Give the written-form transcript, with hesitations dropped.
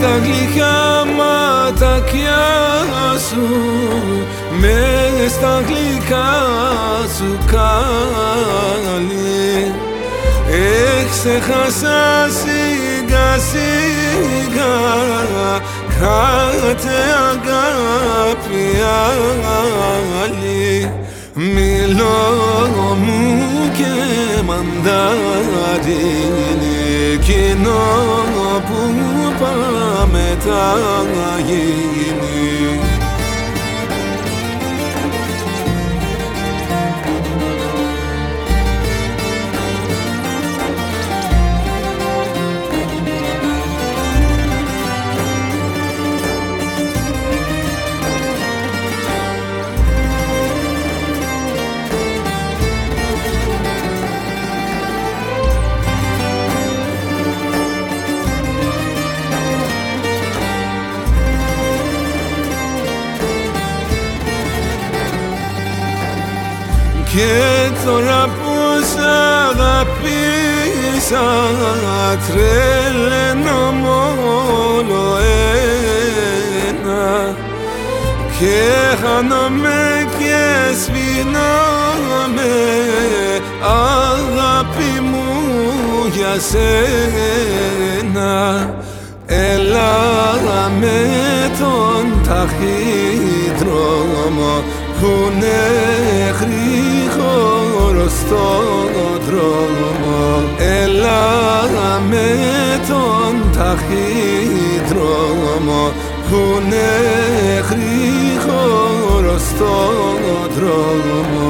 στα γλυκά ματάκια σου, μες στα γλυκά σου καλή. Ξέχασα σιγά σιγά κάθε αγάπη άλλη. Μιλώ μου και μαντάρινι, εκείνο που πάμε θα γίνει. Και τώρα που σ' αγάπησα, τρελαίνω μόνο ένα και χάνομαι και σβήνομαι, αγάπη μου, για σένα. Έλα με τον ταχύδρομο πουνε γρήγορο στον δρόμο. Έλα με τον ταχύδρομο πουνε γρήγορο στον δρόμο.